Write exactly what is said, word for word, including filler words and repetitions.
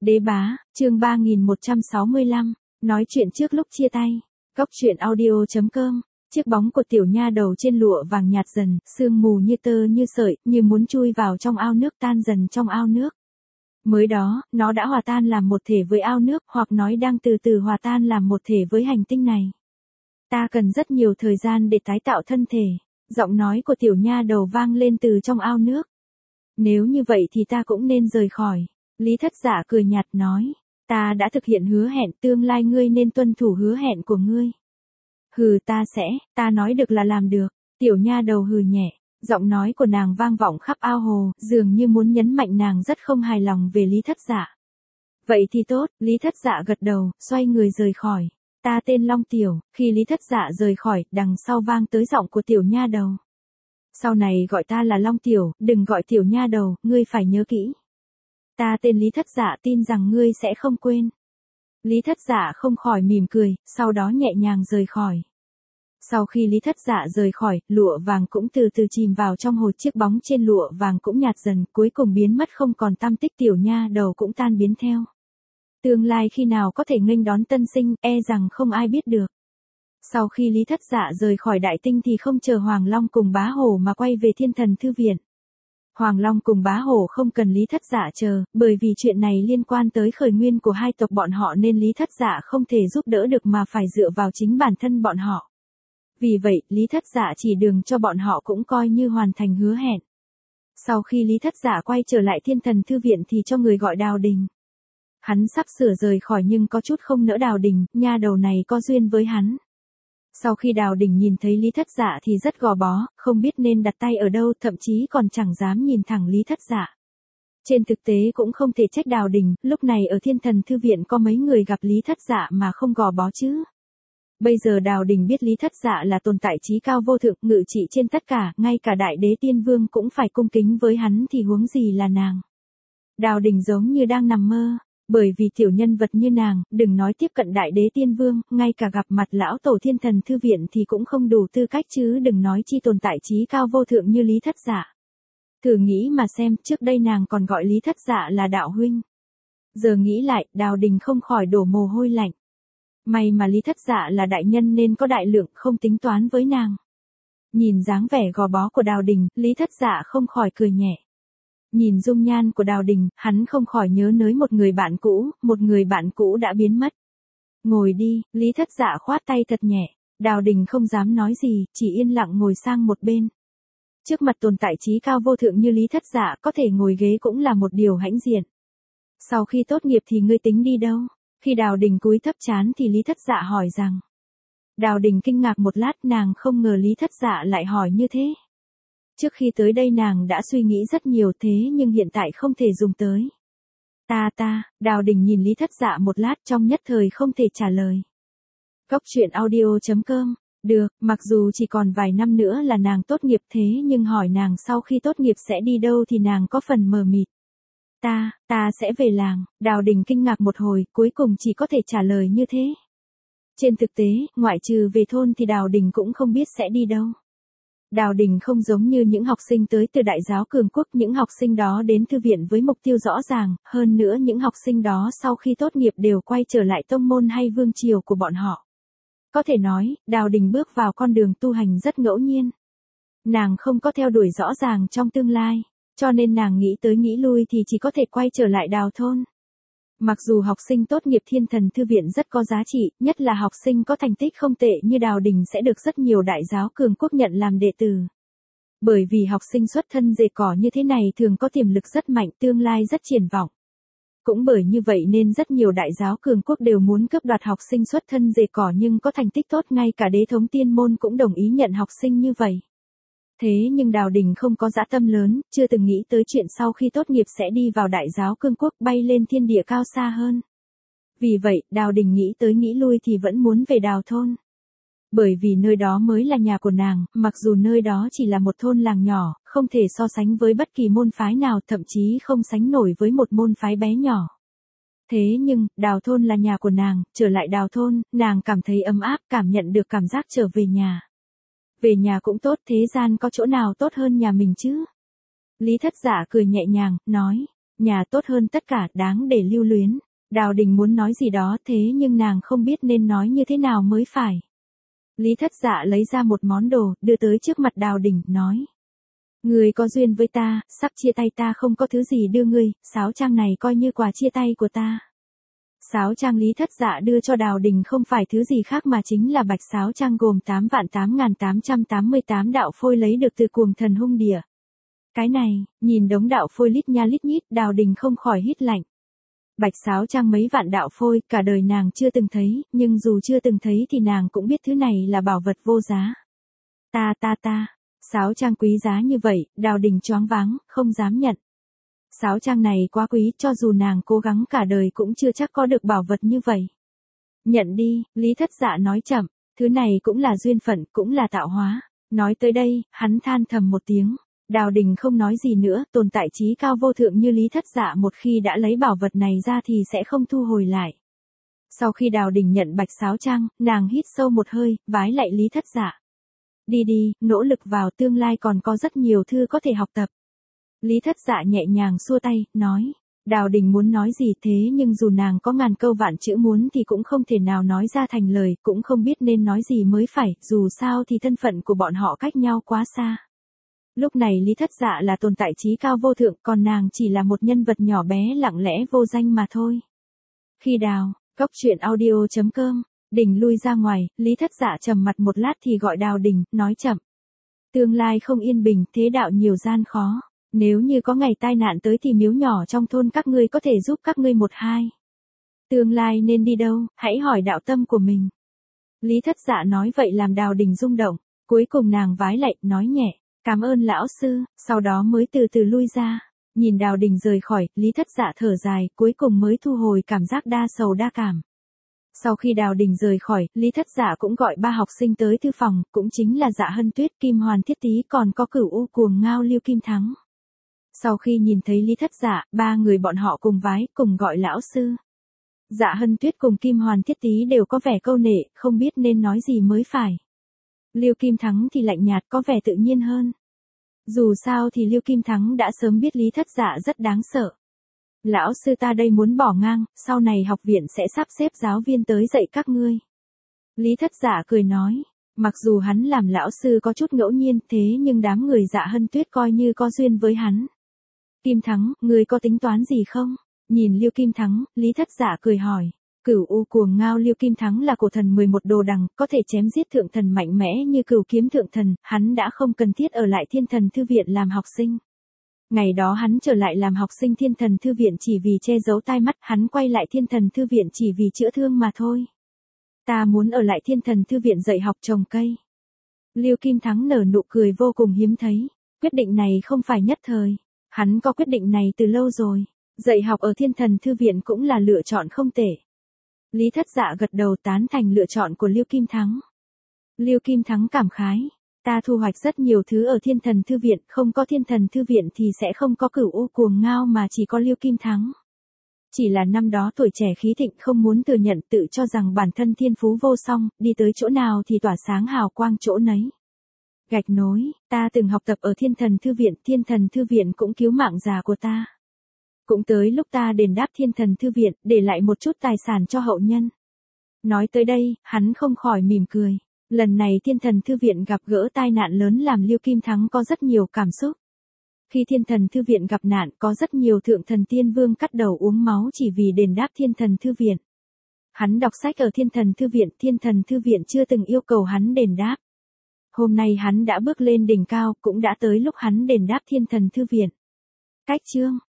Đế bá, chương ba nghìn một trăm sáu mươi lăm, nói chuyện trước lúc chia tay. Cốc truyện audio chấm com. Chiếc bóng của tiểu nha đầu trên lụa vàng nhạt dần, sương mù như tơ như sợi, như muốn chui vào trong ao nước, tan dần trong ao nước. Mới đó, nó đã hòa tan làm một thể với ao nước, hoặc nói đang từ từ hòa tan làm một thể với hành tinh này. Ta cần rất nhiều thời gian để tái tạo thân thể. Giọng nói của tiểu nha đầu vang lên từ trong ao nước. Nếu như vậy thì ta cũng nên rời khỏi. Lý Thất Dạ cười nhạt nói, ta đã thực hiện hứa hẹn, tương lai ngươi nên tuân thủ hứa hẹn của ngươi. Hừ, ta sẽ, ta nói được là làm được. Tiểu nha đầu hừ nhẹ, giọng nói của nàng vang vọng khắp ao hồ, dường như muốn nhấn mạnh nàng rất không hài lòng về Lý Thất Dạ. Vậy thì tốt, Lý Thất Dạ gật đầu, xoay người rời khỏi. Ta tên Long Tiểu. Khi Lý Thất Dạ rời khỏi, đằng sau vang tới giọng của tiểu nha đầu. Sau này gọi ta là Long Tiểu, đừng gọi tiểu nha đầu, ngươi phải nhớ kỹ. Ta tên Lý Thất Dạ, tin rằng ngươi sẽ không quên. Lý Thất Dạ không khỏi mỉm cười, sau đó nhẹ nhàng rời khỏi. Sau khi Lý Thất Dạ rời khỏi, lụa vàng cũng từ từ chìm vào trong hồ, chiếc bóng trên lụa vàng cũng nhạt dần, cuối cùng biến mất không còn tăm tích, tiểu nha đầu cũng tan biến theo. Tương lai khi nào có thể nghênh đón tân sinh, e rằng không ai biết được. Sau khi Lý Thất Dạ rời khỏi đại tinh thì không chờ Hoàng Long cùng Bá Hổ mà quay về Thiên Thần Thư Viện. Hoàng Long cùng Bá Hổ không cần Lý Thất Dạ chờ, bởi vì chuyện này liên quan tới khởi nguyên của hai tộc bọn họ nên Lý Thất Dạ không thể giúp đỡ được mà phải dựa vào chính bản thân bọn họ. Vì vậy, Lý Thất Dạ chỉ đường cho bọn họ cũng coi như hoàn thành hứa hẹn. Sau khi Lý Thất Dạ quay trở lại Thiên Thần Thư Viện thì cho người gọi Đào Đình. Hắn sắp sửa rời khỏi nhưng có chút không nỡ Đào Đình, nha đầu này có duyên với hắn. Sau khi Đào Đình nhìn thấy Lý Thất Dạ thì rất gò bó, không biết nên đặt tay ở đâu, thậm chí còn chẳng dám nhìn thẳng Lý Thất Dạ. Trên thực tế cũng không thể trách Đào Đình, lúc này ở Thiên Thần Thư Viện có mấy người gặp Lý Thất Dạ mà không gò bó chứ. Bây giờ Đào Đình biết Lý Thất Dạ là tồn tại trí cao vô thượng, ngự trị trên tất cả, ngay cả Đại Đế Tiên Vương cũng phải cung kính với hắn thì huống gì là nàng. Đào Đình giống như đang nằm mơ. Bởi vì tiểu nhân vật như nàng, đừng nói tiếp cận Đại Đế Tiên Vương, ngay cả gặp mặt lão tổ Thiên Thần Thư Viện thì cũng không đủ tư cách chứ đừng nói chi tồn tại trí cao vô thượng như Lý Thất Dạ. Thử nghĩ mà xem, trước đây nàng còn gọi Lý Thất Dạ là đạo huynh. Giờ nghĩ lại, Đào Đình không khỏi đổ mồ hôi lạnh. May mà Lý Thất Dạ là đại nhân nên có đại lượng, không tính toán với nàng. Nhìn dáng vẻ gò bó của Đào Đình, Lý Thất Dạ không khỏi cười nhẹ. Nhìn dung nhan của Đào Đình, hắn không khỏi nhớ tới một người bạn cũ, một người bạn cũ đã biến mất. Ngồi đi, Lý Thất Dạ khoát tay thật nhẹ. Đào Đình không dám nói gì, chỉ yên lặng ngồi sang một bên. Trước mặt tồn tại trí cao vô thượng như Lý Thất Dạ, có thể ngồi ghế cũng là một điều hãnh diện. Sau khi tốt nghiệp thì ngươi tính đi đâu? Khi Đào Đình cúi thấp trán thì Lý Thất Dạ hỏi rằng. Đào Đình kinh ngạc một lát, nàng không ngờ Lý Thất Dạ lại hỏi như thế. Trước khi tới đây nàng đã suy nghĩ rất nhiều thế nhưng hiện tại không thể dùng tới. Ta ta, Đào Đình nhìn Lý Thất Dạ một lát trong nhất thời không thể trả lời. Cốc truyện audio chấm com. Được, mặc dù chỉ còn vài năm nữa là nàng tốt nghiệp thế nhưng hỏi nàng sau khi tốt nghiệp sẽ đi đâu thì nàng có phần mờ mịt. Ta, ta sẽ về làng. Đào Đình kinh ngạc một hồi, cuối cùng chỉ có thể trả lời như thế. Trên thực tế, ngoại trừ về thôn thì Đào Đình cũng không biết sẽ đi đâu. Đào Đình không giống như những học sinh tới từ Đại giáo Cường Quốc, những học sinh đó đến thư viện với mục tiêu rõ ràng, hơn nữa những học sinh đó sau khi tốt nghiệp đều quay trở lại tông môn hay vương triều của bọn họ. Có thể nói, Đào Đình bước vào con đường tu hành rất ngẫu nhiên. Nàng không có theo đuổi rõ ràng trong tương lai, cho nên nàng nghĩ tới nghĩ lui thì chỉ có thể quay trở lại Đào thôn. Mặc dù học sinh tốt nghiệp Thiên Thần Thư Viện rất có giá trị, nhất là học sinh có thành tích không tệ như Đào Đình sẽ được rất nhiều đại giáo Cường Quốc nhận làm đệ tử. Bởi vì học sinh xuất thân rễ cỏ như thế này thường có tiềm lực rất mạnh, tương lai rất triển vọng. Cũng bởi như vậy nên rất nhiều đại giáo Cường Quốc đều muốn cướp đoạt học sinh xuất thân rễ cỏ nhưng có thành tích tốt, ngay cả đế thống tiên môn cũng đồng ý nhận học sinh như vậy. Thế nhưng Đào Đình không có dã tâm lớn, chưa từng nghĩ tới chuyện sau khi tốt nghiệp sẽ đi vào Đại giáo Cương Quốc, bay lên thiên địa cao xa hơn. Vì vậy, Đào Đình nghĩ tới nghĩ lui thì vẫn muốn về Đào thôn. Bởi vì nơi đó mới là nhà của nàng, mặc dù nơi đó chỉ là một thôn làng nhỏ, không thể so sánh với bất kỳ môn phái nào, thậm chí không sánh nổi với một môn phái bé nhỏ. Thế nhưng, Đào thôn là nhà của nàng, trở lại Đào thôn, nàng cảm thấy ấm áp, cảm nhận được cảm giác trở về nhà. Về nhà cũng tốt, thế gian có chỗ nào tốt hơn nhà mình chứ? Lý Thất Dạ cười nhẹ nhàng, nói, nhà tốt hơn tất cả, đáng để lưu luyến. Đào Đình muốn nói gì đó thế nhưng nàng không biết nên nói như thế nào mới phải. Lý Thất Dạ lấy ra một món đồ, đưa tới trước mặt Đào Đình, nói. Người có duyên với ta, sắp chia tay ta không có thứ gì đưa ngươi, sáo trang này coi như quà chia tay của ta. Sáo trang Lý Thất Dạ đưa cho Đào Đình không phải thứ gì khác mà chính là bạch sáo trang gồm tám vạn tám nghìn tám trăm tám mươi tám đạo phôi lấy được từ cuồng thần hung địa. Cái này, nhìn đống đạo phôi lít nha lít nhít, Đào Đình không khỏi hít lạnh. Bạch sáo trang mấy vạn đạo phôi, cả đời nàng chưa từng thấy, nhưng dù chưa từng thấy thì nàng cũng biết thứ này là bảo vật vô giá. Ta ta ta, sáo trang quý giá như vậy, Đào Đình choáng váng, không dám nhận. Sáo trang này quá quý, cho dù nàng cố gắng cả đời cũng chưa chắc có được bảo vật như vậy. Nhận đi, Lý Thất Dạ nói chậm, thứ này cũng là duyên phận, cũng là tạo hóa. Nói tới đây, hắn than thầm một tiếng. Đào Đình không nói gì nữa, tồn tại trí cao vô thượng như Lý Thất Dạ một khi đã lấy bảo vật này ra thì sẽ không thu hồi lại. Sau khi Đào Đình nhận bạch sáo trang, nàng hít sâu một hơi, vái lạy Lý Thất Dạ. Đi đi, nỗ lực vào, tương lai còn có rất nhiều thư có thể học tập. Lý Thất Dạ nhẹ nhàng xua tay, nói. Đào Đình muốn nói gì thế nhưng dù nàng có ngàn câu vạn chữ muốn thì cũng không thể nào nói ra thành lời, cũng không biết nên nói gì mới phải, dù sao thì thân phận của bọn họ cách nhau quá xa. Lúc này Lý Thất Dạ là tồn tại trí cao vô thượng, còn nàng chỉ là một nhân vật nhỏ bé lặng lẽ vô danh mà thôi. Khi Đào, Cốc Truyện Audio chấm com, Đình lui ra ngoài, Lý Thất Dạ trầm mặt một lát thì gọi Đào Đình, nói chậm. Tương lai không yên bình, thế đạo nhiều gian khó. Nếu như có ngày tai nạn tới thì miếu nhỏ trong thôn các ngươi có thể giúp các ngươi một hai. Tương lai nên đi đâu, hãy hỏi đạo tâm của mình. Lý Thất Dạ nói vậy làm Đào Đình rung động, cuối cùng nàng vái lạy, nói nhẹ. Cảm ơn lão sư, sau đó mới từ từ lui ra. Nhìn Đào Đình rời khỏi, Lý Thất Dạ thở dài, cuối cùng mới thu hồi cảm giác đa sầu đa cảm. Sau khi Đào Đình rời khỏi, Lý Thất Dạ cũng gọi ba học sinh tới thư phòng, cũng chính là Dạ Hân Tuyết, Kim Hoàn Thiết Tý còn có Cửu U Cuồng Ngao Lưu Kim Thắng. Sau khi nhìn thấy Lý Thất Dạ, ba người bọn họ cùng vái, cùng gọi lão sư. Dạ Hân Tuyết cùng Kim Hoàn Thiết Tý đều có vẻ câu nệ, không biết nên nói gì mới phải. Lưu Kim Thắng thì lạnh nhạt, có vẻ tự nhiên hơn. Dù sao thì Lưu Kim Thắng đã sớm biết Lý Thất Dạ rất đáng sợ. Lão sư ta đây muốn bỏ ngang, sau này học viện sẽ sắp xếp giáo viên tới dạy các ngươi. Lý Thất Dạ cười nói, mặc dù hắn làm lão sư có chút ngẫu nhiên thế nhưng đám người Dạ Hân Tuyết coi như có duyên với hắn. Kim Thắng, ngươi có tính toán gì không? Nhìn Lưu Kim Thắng, Lý Thất Dạ cười hỏi. Cửu U Cuồng Ngao Lưu Kim Thắng là cổ thần mười một đồ đằng, có thể chém giết thượng thần mạnh mẽ như Cửu Kiếm thượng thần, hắn đã không cần thiết ở lại Thiên Thần Thư viện làm học sinh. Ngày đó hắn trở lại làm học sinh Thiên Thần Thư viện chỉ vì che giấu tai mắt, hắn quay lại Thiên Thần Thư viện chỉ vì chữa thương mà thôi. Ta muốn ở lại Thiên Thần Thư viện dạy học trồng cây. Lưu Kim Thắng nở nụ cười vô cùng hiếm thấy, quyết định này không phải nhất thời, hắn có quyết định này từ lâu rồi, dạy học ở Thiên Thần Thư viện cũng là lựa chọn không tệ. Lý Thất Dạ gật đầu tán thành lựa chọn của Lưu Kim Thắng. Lưu Kim Thắng cảm khái, ta thu hoạch rất nhiều thứ ở Thiên Thần Thư viện, không có Thiên Thần Thư viện thì sẽ không có Cửu U Cuồng Ngao mà chỉ có Lưu Kim Thắng. Chỉ là năm đó tuổi trẻ khí thịnh không muốn thừa nhận, tự cho rằng bản thân thiên phú vô song, đi tới chỗ nào thì tỏa sáng hào quang chỗ nấy. Gạch nối, ta từng học tập ở Thiên Thần Thư viện, Thiên Thần Thư viện cũng cứu mạng già của ta. Cũng tới lúc ta đền đáp Thiên Thần Thư viện, để lại một chút tài sản cho hậu nhân. Nói tới đây, hắn không khỏi mỉm cười. Lần này Thiên Thần Thư viện gặp gỡ tai nạn lớn làm Lưu Kim Thắng có rất nhiều cảm xúc. Khi Thiên Thần Thư viện gặp nạn, có rất nhiều thượng thần tiên vương cắt đầu uống máu chỉ vì đền đáp Thiên Thần Thư viện. Hắn đọc sách ở Thiên Thần Thư viện, Thiên Thần Thư viện chưa từng yêu cầu hắn đền đáp. Hôm nay hắn đã bước lên đỉnh cao, cũng đã tới lúc hắn đền đáp Thiên Thần Thư viện. Cách chương